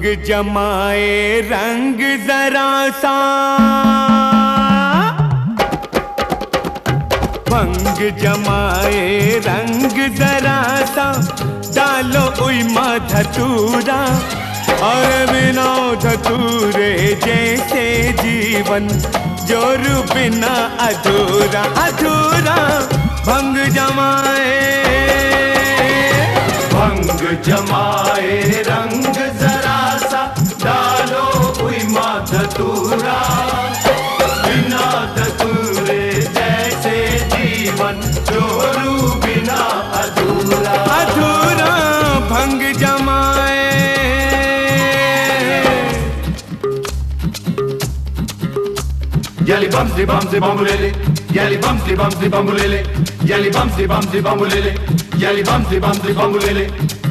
जमाए रंग जरा सा, भंग जमाए रंग जरा सा, डालो उइमा धतूरा और बिना धतूरे जैसे जीवन जोरू बिना अधूरा अधूरा। भंग जमाए रंग जरा सा, डालो उइमा धतूरा, बिना धतूरे जैसे जीवन जोरू बिना अधूरा अधूरा। भंग जमाए Yali bumsy bumsy bambulele, yali bumsy bumsy bambulele, yali bumsy bumsy bambulele, yali bumsy bumsy bambulele.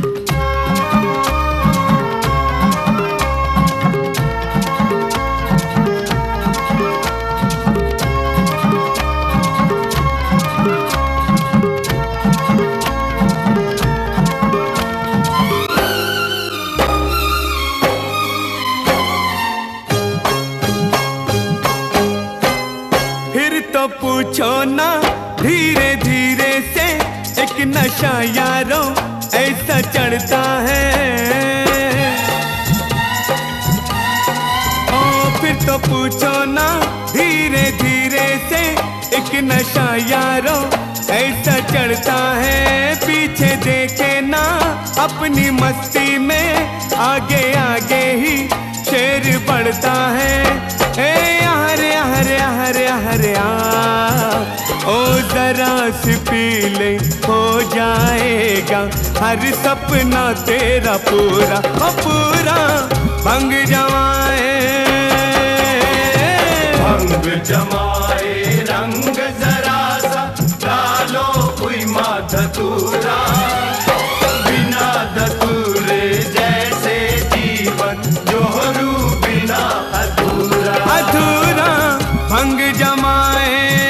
तो पूछो ना धीरे धीरे से एक नशा यारो ऐसा चढ़ता है। ओ फिर तो पूछो ना धीरे धीरे से एक नशा यारो ऐसा चढ़ता है। पीछे देखे ना अपनी मस्ती में, आगे आगे ही शेर बढ़ता है। हरे हरे हरे हरे ओ जरा सी पी ले, हो जाएगा हर सपना तेरा पूरा पूरा। भंग जमाए रंग जरा सा, डालो उइमा धतूरा, बिना धतूरे जैसे जीवन जोरू बिना अधूरा अधूरा। भंग जमाए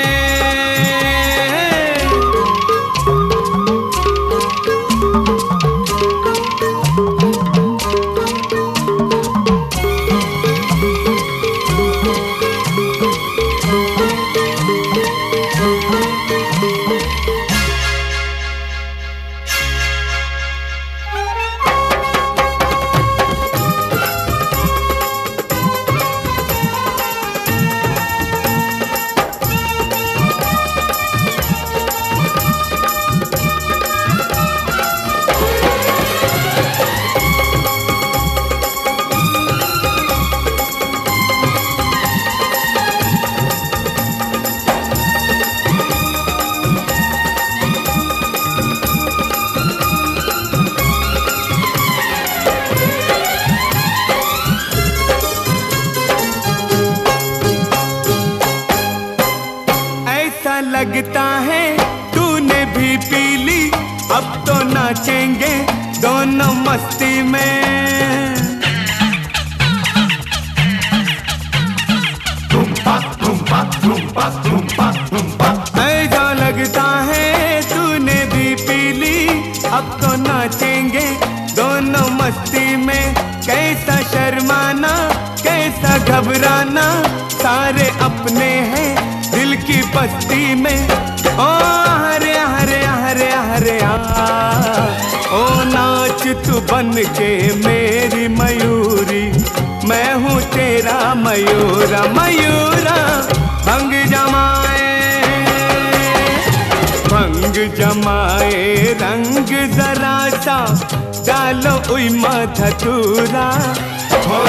लगता है तूने भी पी ली, अब तो नाचेंगे दोनों मस्ती में। ऐसा लगता है तूने भी पी ली, अब तो नाचेंगे दोनों मस्ती में। कैसा शर्माना कैसा घबराना, सारे अपने हैं दिल की बस्ती में। ओ हरे हरे हरे हरे ओ नाच तू बन के मेरी मयूरी, मैं हूँ तेरा मयूरा मयूरा। भंग जमाए रंग जरा सा, डालो उइमा धतूरा, हो